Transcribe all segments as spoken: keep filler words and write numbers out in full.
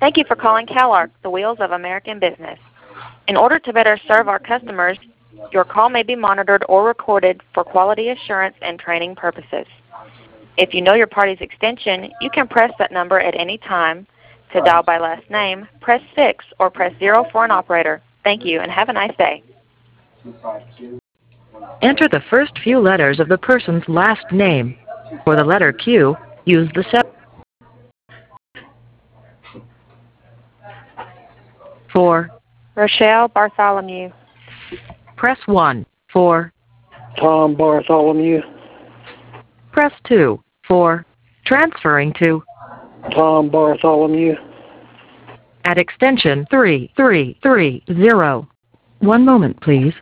Thank you for calling CalArc, the wheels of American business. In order to better serve our customers, your call may be monitored or recorded for quality assurance and training purposes. If you know your party's extension, you can press that number at any time. To dial by last name, press six or press zero for an operator. Thank you and have a nice day. Enter the first few letters of the person's last name. For the letter Q, use the seven. For Rochelle Bartholomew. press one. For Tom Bartholomew. press two. For transferring to Tom Bartholomew. at extension three three three zero. One moment, please.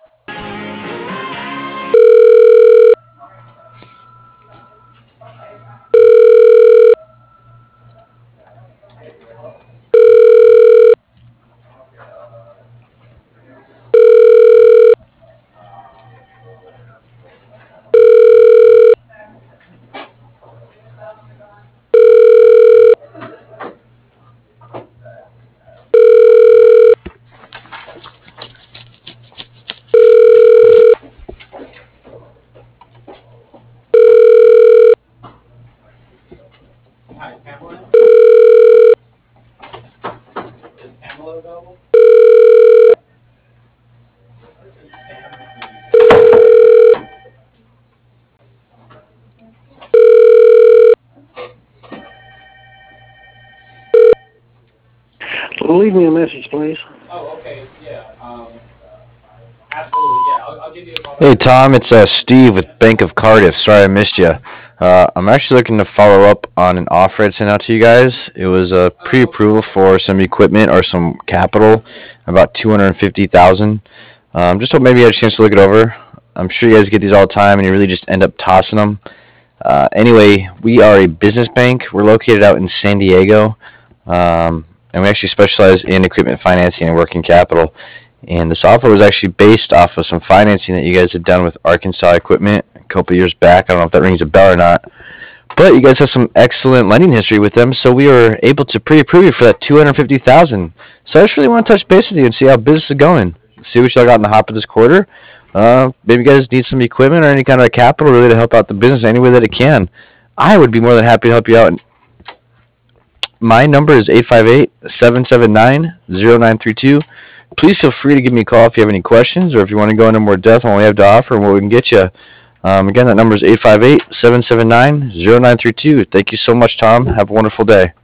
Hi, is Pamela? Is Pamela available? Leave me a message, please. Oh, okay, yeah, um, absolutely, yeah, I'll, I'll give you a call. Hey Tom, it's uh, Steve with Bank of Cardiff. Sorry I missed you. Uh, I'm actually looking to follow up on an offer I'd sent out to you guys. It was a pre-approval for some equipment or some capital, about two hundred fifty thousand dollars. Um, just hope maybe you had a chance to look it over. I'm sure you guys get these all the time and you really just end up tossing them. Uh, anyway, we are a business bank. We're located out in San Diego, um, and we actually specialize in equipment financing and working capital. And this offer was actually based off of some financing that you guys had done with Arkansas Equipment a couple years back. I don't know if that rings a bell or not. But you guys have some excellent lending history with them, so we were able to pre-approve you for that two hundred fifty thousand dollars. So I just really want to touch base with you and see how business is going. See what y'all got in the hopper this quarter. Uh, maybe you guys need some equipment or any kind of capital really to help out the business any way that it can. I would be more than happy to help you out. My number is eight five eight, seven seven nine, zero nine three two. Please feel free to give me a call if you have any questions or if you want to go into more depth on what we have to offer and what we can get you. Um, again, that number is eight five eight, seven seven nine, zero nine three two. Thank you so much, Tom. Have a wonderful day.